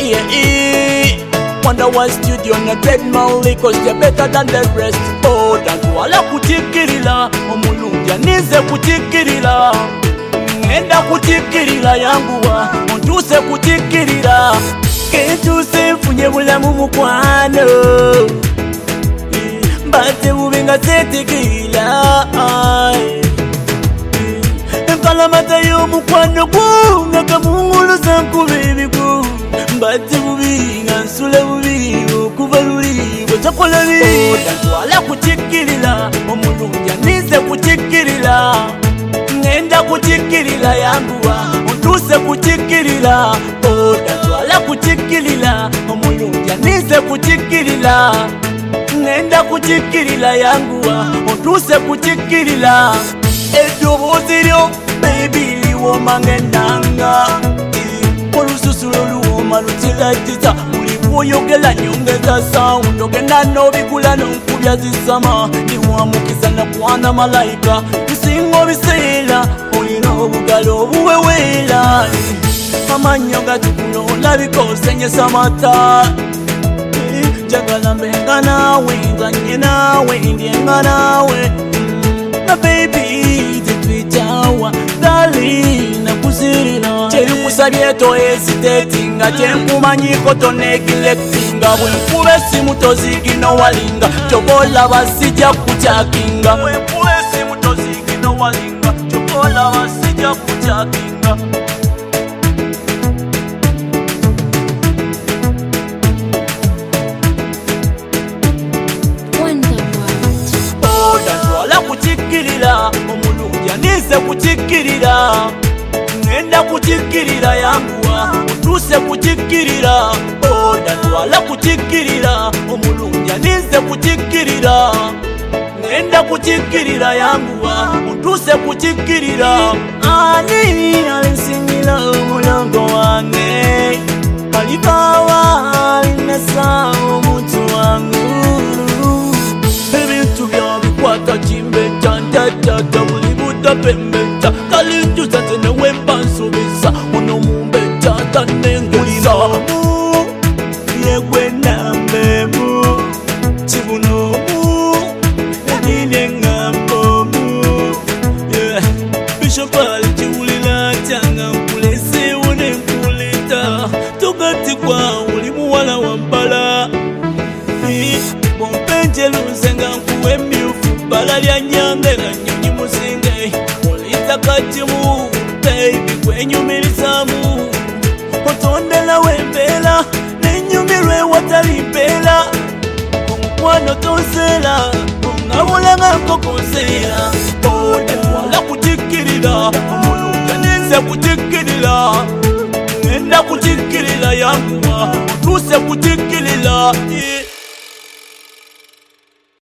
Wonder One Studio na Dread Mali, cause they're better than the rest. Oh, Dantwala kutikirila, omulungi anize kutikirila. Ngenda kutikirila yanguwa, ontuse kutikirila. Kentuse mfunye bulamu mukwano, mbate bubi nga setikirila. Empalamata y'omukwano gwo nga kamunguluza nkuba ebigu, mbate bubi nga nsula bubi okuva luli bwe takola bibi. Dantwala kutikirila, omulungi anize kutikirila. Ngenda kutikirila yanguwa, ontuse kutikirila. Oh, Dantwala kutikirila, omulungi anize kutikirila. Ngenda kutikirila yanguwa, ontuse kutikirila. Eddoboozi lyo baby liwoma ng'ennanga, olususu lw'oluwoma lutiratiza, buli bw'oyogera nyongeza sound. Ogenda n'obigula n'onkubya zisama, niwamukiza nakwana malayika. Nsinga obiseera olina obugalo obuweweera, amannyo gatukula olabika osenyesa mata. Njagala mbenga naawe, nzanye naawe, ndyenga naawe. Na baby tetwitawa darling nakuzirira, kyerikusabye to hesitatinga, kyenkumanyiko to neglectinga. Bwenkuba essimu tozigino walinga, kyobolaba sijja kukyakinga. Bwenkuba essimu tozigino walinga, kyobolaba sijja kukyakinga. Kutikirila, omulungi anize kutikirila. Ngenda kutikirila yanguwa, ontuse kutikirila. Oh, Dantwala kutikirila, omulungi anize kutikirila. Ngenda kutikirila yanguwa, ontuse kutikirila. Ani alinsinyira omulango wange, alikawa alinesa omuntu wangu. Ebintu byabikwata kimbeja, njajjaja buli budda pembeja. Kalinjuza nze newemba nsubisa, ono mumbeja tanengulira. Yegwe nambemu, kibunomu, edine ngambomu. Bishop ali kiwulira tyanga nkuleseewo nenkuleta. Tugati kwa uli muwala wampala, bompenjeluze nga nkuwa emyufu, bala lya nyange nga nnyonyi musinge. Olita katimu baby kwenyumirizaamu, otonderawo embeera nenyumirwa ewatali mpeera. Omukwano tonseera, ongabula nga nkokonseera. Oh, Dantwala kutikirila, omulungi anize kutikirila. Ngenda kutikirila yanguwa, ontuse kutikirila.